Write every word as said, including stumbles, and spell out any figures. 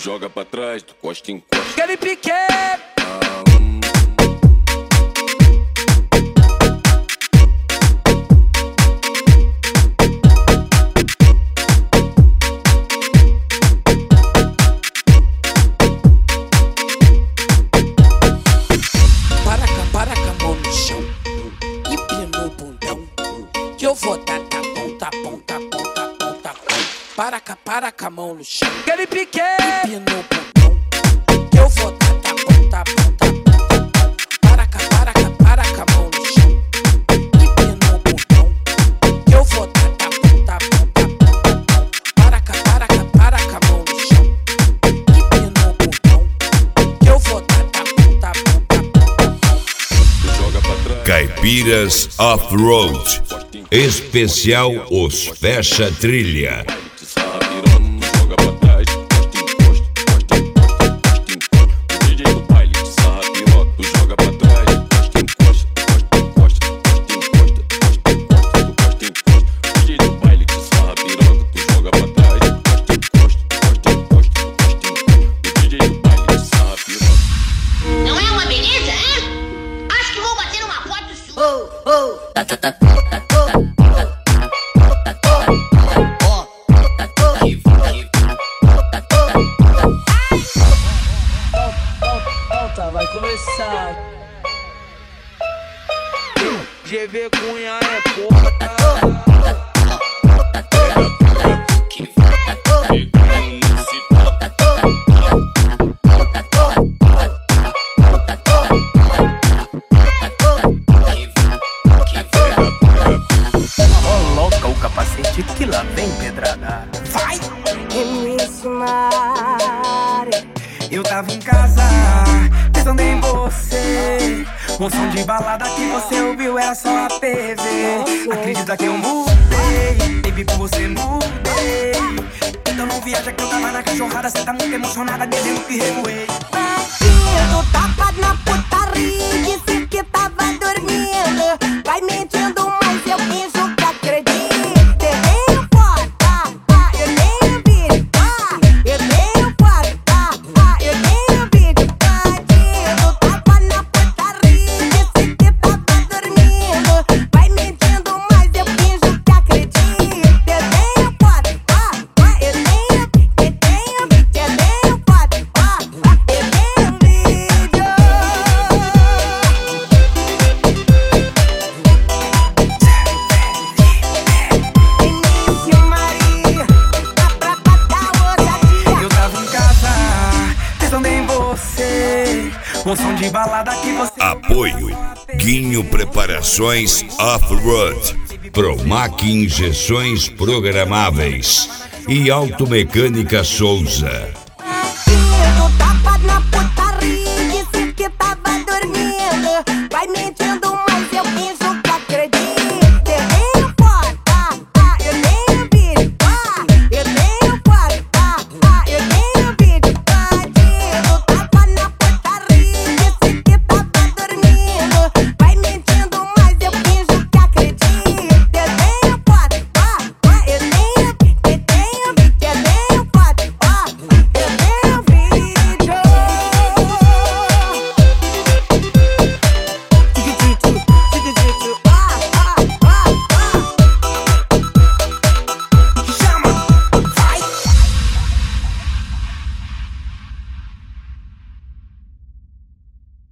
joga pra trás, tu costa em costa. Aquele pique. Para cá, para cá, mão no chão. Empina o bundão. Que eu vou dar tapão, tapão, tapão, tapão, tapão. Para cá, para cá, mão no chão. Aquele pique. Empina o bundão. Que eu vou dar tapão, tapão, tapão, tapão. Para cá, para cá, para cá, mão no chão. Empina o bundão. Que eu vou dar tapão, tapão, tapão, tapão. Para cá, para cá, para cá, mão no chão. Empina o bundão. Que eu vou dar tapão, tapão, tapão, tapão. Tu joga pra trás. Caipiras Off-Road. Especial Os Fecha Trilha. Te sarra piroca, tu joga pra trás, costa em costa, costa em costa, costa em costa. O D J do baile te sarra piroca, tu joga pra trás, costa em costa, costa em costa, costa em costa, costa em costa, tu costa em costa. O D J do baile te sarra piroca, tu joga pra trás, costa em costa, costa em costa, costa em costa. O D J do baile te sarra piroca. Não é uma beleza, é? Acho que vou bater uma foto sua. Oh, oh. Tá, tá, tá. Vai começar. G V Cunha é porra. Coloca o capacete que lá vem pedrada. Vai! Início Mari. Eu tava em casa, pensando em você. O som de balada que você ouviu era só a P V. Acredita que eu mudei, baby, por você mudei. Então não viaja que eu tava na cachorrada. Cê tá muito emocionada, dizendo que revoei. Bandido, tava na putaria. Disse que tava dormindo. Vai mentindo, mas eu finjo que acredito. Eu tenho foto, tá, tá, eu tenho vídeo, tá. Eu tenho foto, tá, tá, eu tenho vídeo. Bandido, tava na putaria. Disse que tava dormindo. Vai mentindo, mas eu finjo que acredito. Eu tenho foto, tá, tá, eu tenho, eu tenho vídeo. Eu tenho foto, tá, tá, eu tenho vídeo. Início Maria, dá pra pagar ousadia. Eu tava em casa, pensando em você. O som de balada que você Apoio Guinho Preparações Off-Road, Promac Injeções Programáveis e Automecânica Souza. Bandido, tá